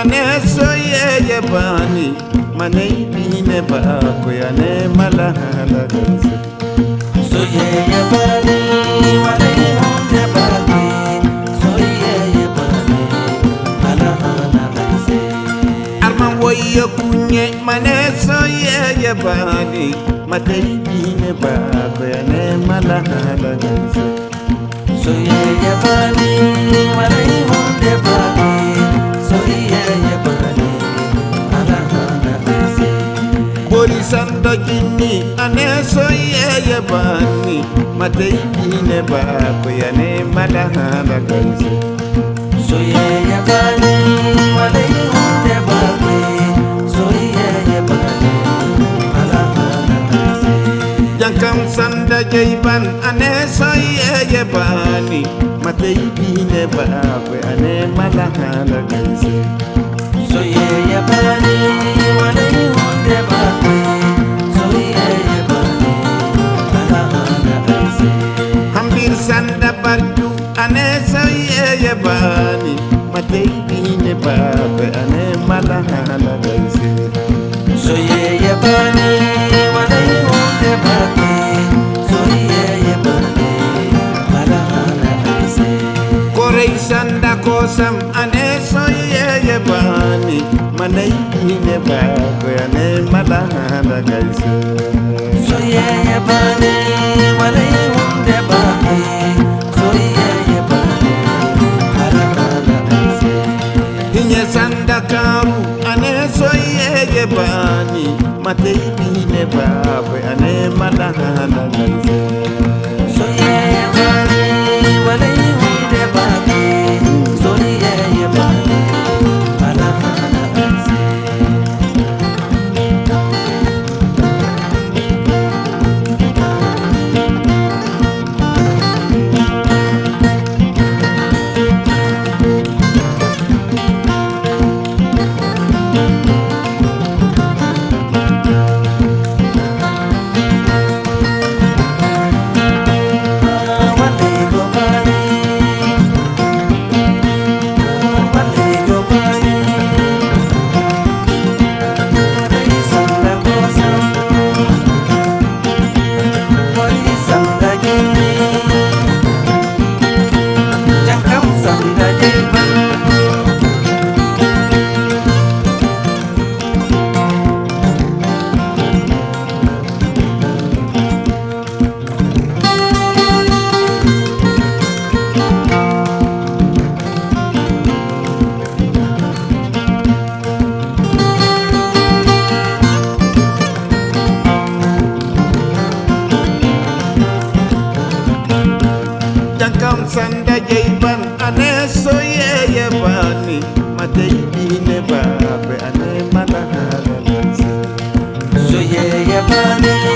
aneso ye bani manei bine ba ko ya ne malahala ganse so ye bani manei hunde bani so ye bani malahala ganse arman woyo kunye maneso ye bani manei bine ba ko ya ne malahala ganse so ye bani manei hunde bani so ye bani malahala ganse bori sanda jinni aneso ye bani manei bine ba ko ya ne malahala ganse so ye bani manei hunde bani so ye bani malahala ganse jankam sanda jaiban aneso ye bani matei bine ba ko ane malahala ganse so ye bani manei hunde bani so ye bani malahala ganse hambir sanda barju aneso ye bani matei bine ba ko ane malahala ganse so ye bani manei hunde bani so ye bani malahala ganse korei sanda kosam aneso ye bani manei bine ba ko ane malahala ganse so ye bani manei hunde bani so ye bani malahala ganse hinye sanda karu aneso ye bani matei bine ba ko ane malahala ganse so ye bani manei hunde bani so ye bani malahala ganse jankam sanda jaiban aneso ye bani matei bine ba ko ane malahala ganse so ye bani